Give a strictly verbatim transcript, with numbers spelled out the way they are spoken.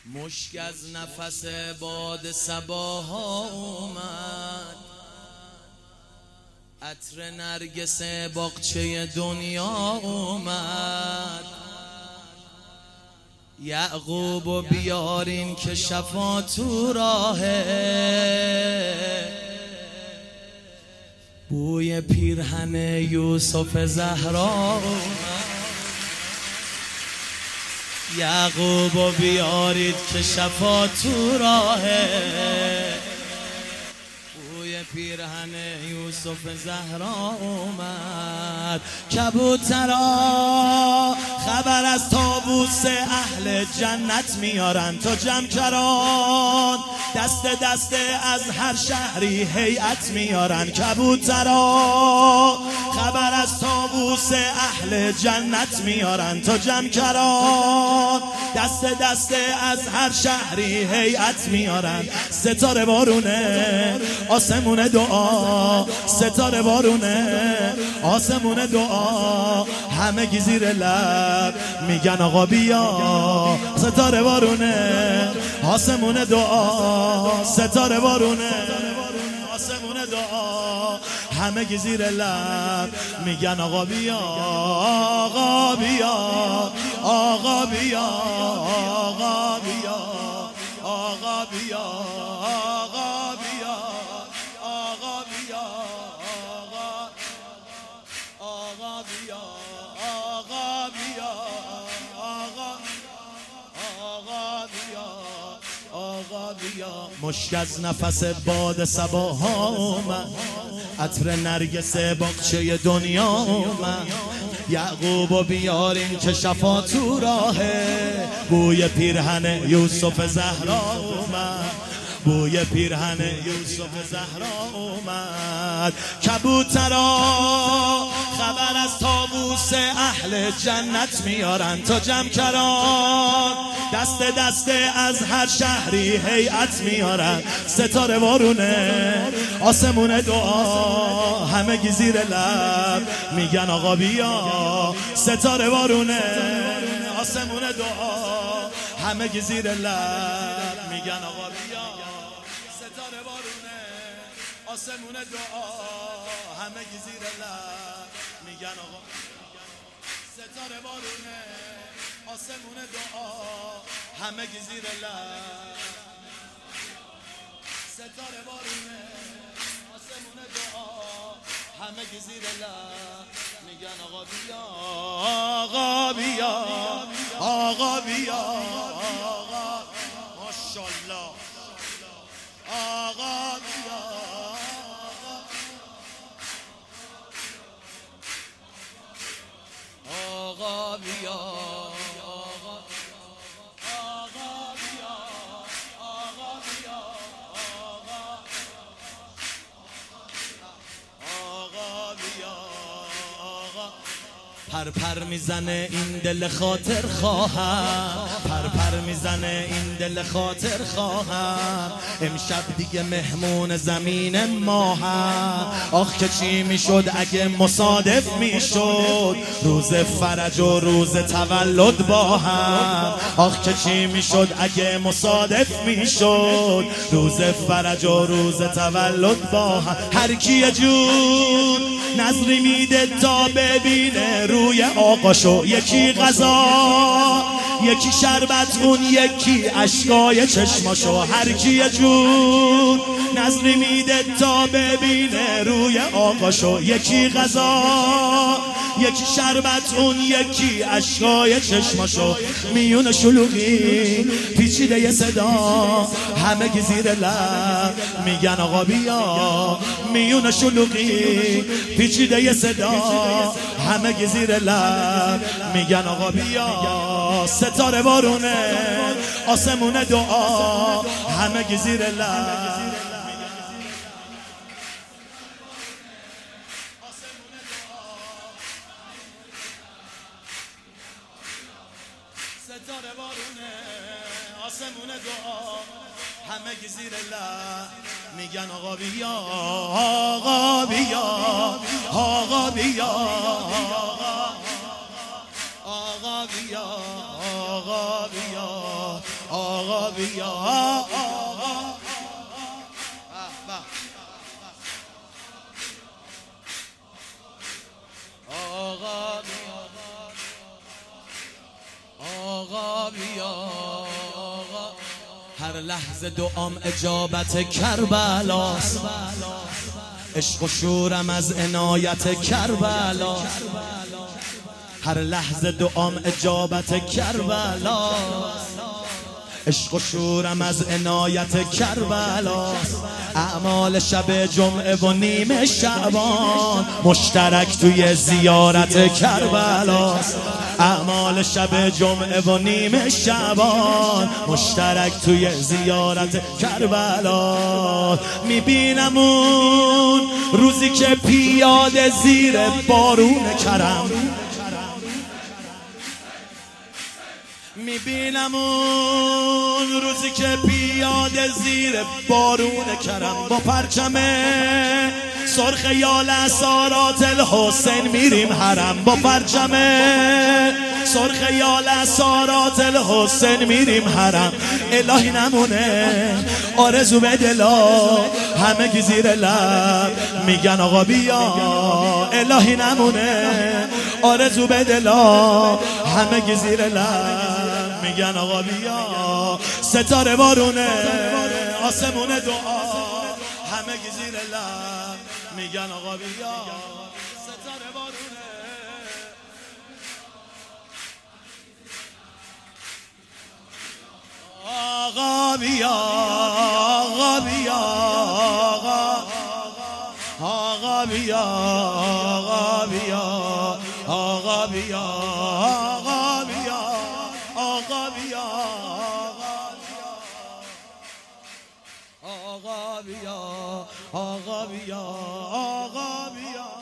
مشک از نفس باد صباها اومد، عطر نرگس باغچه دنیا اومد. یعقوبو بیارین که شفا تو راهه، بوی پیرهن یوسف زهرا اومد. یعقوبو بیارید که شفا تو راهه، بوی پیرهن یوسف زهرا اومد. کبوترا خبر از طاووس اهل جنت میارن، تا جمکران دست دست از هر شهری هیئت میارن. کبوترا خبر از طاووس اهل جنت میارن، تا جمکران دست دست از هر شهری هیئت میارن. ستاره بارونه آسمون دعا، ستاره بارونه آسمون دعا، همگی زیر لب میگن آقا بیا. ستاره بارونه آسمون دعا، ستاره بارونه آسمون دعا، همگی زیر لب میگن آقا بیا. آقا بیا آقا بیا آقا بیا آقا بیا آقا بیا آقا بیا آقا بیا آقا بیا آقا بیا آقا بیا. مشک از نفس باد صباها اومد، عطر نرگس باغچه دنیا اومد. یعقوبو بیارین که شفا تو راهه، بوی پیرهن یوسف زهرا اومد، بوی پیرهن یوسف زهرا اومد. کبوترا خبر از طاووس اهل جنت میارن، تا جمکران دست دست از هر شهری هیئت میارن. ستاره بارونه آسمون دعا، همگی زیر لب میگن آقا بیا. ستاره بارونه آسمون دعا، همگی زیر لب میگن آقا بیا. ستاره بارونه آسمون دعا، همگی زیر لب میگن آقا. ستاره بارونه آسمون دعا، همگی زیر لب. ستاره بارونه آسمون دعا، همگی زیر لب میگن آقا بیا. آقا بیا آقا بیا آقا، ماشاءالله. آقا بیا آقا بیا آقا بیا آقا بیا آقا بیا آقا. پر پر میزنه این دل خاطر خواهم، پر پر میزنه این دل خاطر خواهم. امشب دیگه مهمون زمین ما هم، آخ که چی میشد اگه مصادف میشد روز فرج و روز تولد با هم. آخ که چی میشد اگه مصادف میشد روز فرج و روز تولد با هم. هر کی یه جور نظری میده تا ببینه روی آقاشو، یکی غذا یکی شربت، اون یکی اشکای چشماشو. هر کی یه جور نظری میده تا ببینه روی آقاشو، یکی غذا یکی شربت، اون یکی اشکای چشماشو. میون شلوغی پیچیده یه صدا، همگی زیر لب میگن آقا بیا. میون شلوغی پیچیده یه صدا، همگی زیر لب میگن آقا بیا. ستاره بارونه آسمون دعا، همگی زیر لب. ستاره بارونه آسمون دعا، همگی زیر لب میگن آقا بیا. آقا بیا آقا بیا آقا بیا آقا بیا آقا بیا آقا آقا بیا آقا بیا هر لحظه دعام اجابت کربلاست عشق و شورم از عنایت کربلاست هر لحظه دعام اجابت کربلاست عشق و شورم از عنایت کربلاست اعمال شب جمعه و نیمه شعبان مشترک توی زیارت کربلاست اعمال شب جمعه و نیمه شعبان مشترک توی زیارت کربلاست میبینم اون روزی که پیاده زیر بارون کرم میبینم اون روزی که پیاده زیر بارون کرم با پرچم سرخ یال اسارات الحسین میریم حرم با پرچم سرخ یال اسارات الحسین میریم حرم الهی نمونه آرزو به دلا همه گی زیر لب میگن آقا بیا الهی نمونه آرزو به دلا همه گی زیر لب میگن آقا بیا ستاره بارونه آسمون دعا همه گی زیر لب میگن آقا بیا ستاره بارونه آقا بیا آقا بیا آقا بیا آقا بیا آقا بیا آقا بیا آقا بیا آقا بیا آقا بیا آقا بیا